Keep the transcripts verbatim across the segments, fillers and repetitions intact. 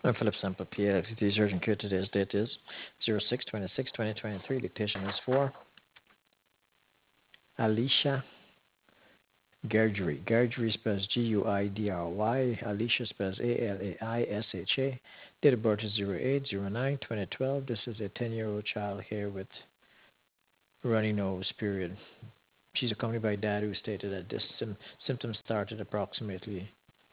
I'm Philip Sample, P L X T Surgeon Care. Today's date is zero six twenty-six twenty twenty-three. Dictation is for Alicia Gerdry. Gerdry spells G U I D R Y. Alicia spells A L A I S H A. Date of birth is zero eight zero nine twenty twelve. This is a ten-year-old child here with runny nose, period. She's accompanied by dad who stated that this sim- symptom started approximately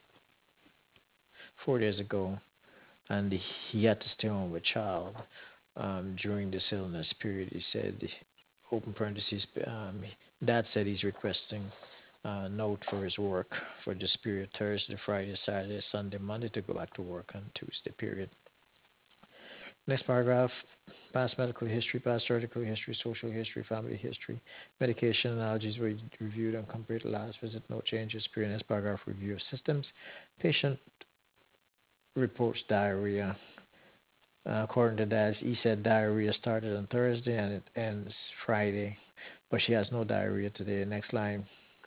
four days ago and he had to stay home with child um, during this illness period. He said, open parentheses, um, dad said he's requesting a note for his work for this period, Thursday, Friday, Saturday, Sunday, Monday, to go back to work on Tuesday period. Next paragraph, past medical history, past surgical history, social history, family history, medication analogies were reviewed and compared to last visit, no changes. Period. Next paragraph, review of systems. Patient reports diarrhea. Uh, according to that, he said diarrhea started on Thursday and it ends Friday, but she has no diarrhea today. Next line.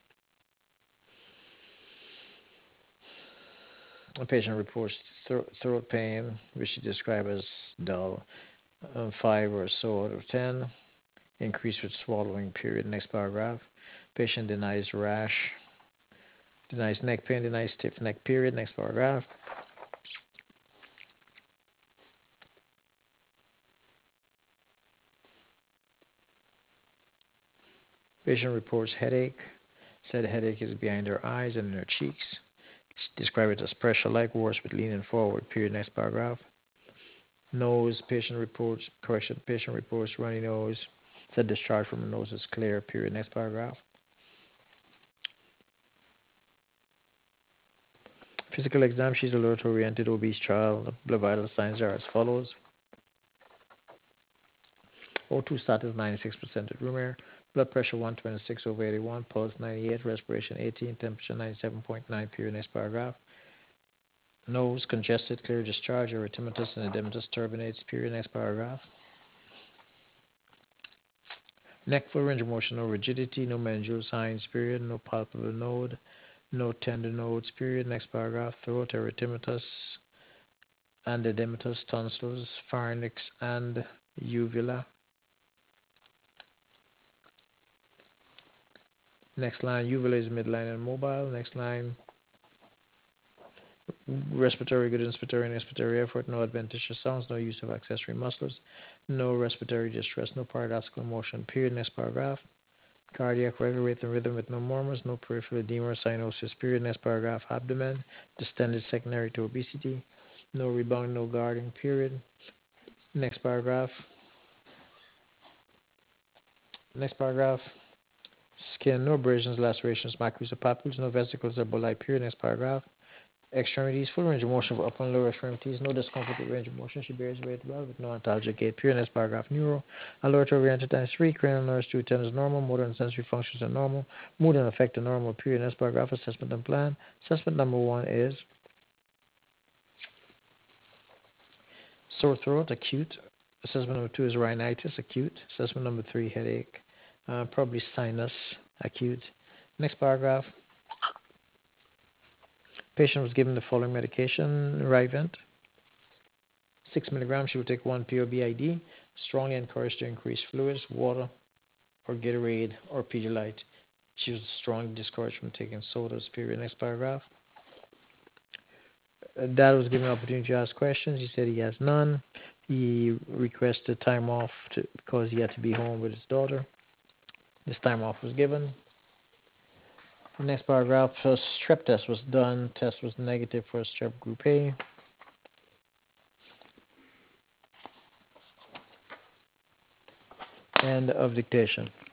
A patient reports thro- throat pain, which she described as dull, uh, five or so out of ten. Increase with swallowing. Period. Next paragraph. Patient denies rash, denies neck pain, denies stiff neck. Period. Next paragraph. Patient reports headache. Said headache is behind her eyes and in her cheeks. Describe it as pressure like worse with leaning forward. Period. Next paragraph. Nose. Patient reports correction. Patient reports runny nose. Said discharge from the nose is clear. Period. Next paragraph. Physical exam. She's a alert-oriented obese child. The vital signs are as follows: O two status ninety-six percent at room air. Blood pressure one twenty-six over eighty-one. Pulse ninety-eight. Respiration eighteen. Temperature ninety-seven point nine. Period. Next paragraph. Nose congested, clear discharge, erythematous and edematous turbinates. Period. Next paragraph. Neck full range of motion, no rigidity, no meningeal signs. Period. No palpable node, no tender nodes. Period. Next paragraph. Throat erythematous and edematous, tonsils, pharynx and uvula. Next line. Uvula is midline and mobile. Next line. Respiratory good, inspiratory and expiratory effort, no adventitious sounds, no use of accessory muscles, no respiratory distress, no paradoxical motion. Period. Next paragraph. Cardiac regular rate and rhythm with no murmurs, no peripheral edema or cyanosis. Period. Next paragraph. Abdomen distended secondary to obesity, no rebound, no guarding. Period. Next paragraph. Next paragraph. Skin, no abrasions, lacerations, maculae or papules, no vesicles or bulli. Period. Next paragraph. Extremities, full range of motion of upper and lower extremities, no discomfort with range of motion. She bears weight well with no antalgic gait. Period. Next paragraph. Neuro, alert oriented times three, cranial nerves two ten is normal, motor and sensory functions are normal, mood and affect are normal. Period. Next paragraph. Assessment and plan. Assessment number one is sore throat, acute. Assessment number two is rhinitis, acute. Assessment number three, headache, uh, probably sinus, acute. Next paragraph. Patient was given the following medication: Rivent, six milligrams. She will take one P O B I D. Strongly encouraged to increase fluids, water, or Gatorade, or Pedialyte. She was strongly discouraged from taking sodas. Period. Next paragraph. Uh, Dad was given an opportunity to ask questions. He said he has none. He requested time off to, because he had to be home with his daughter. This time off was given. Next paragraph. First strep test was done. Test was negative for strep group A. End of dictation.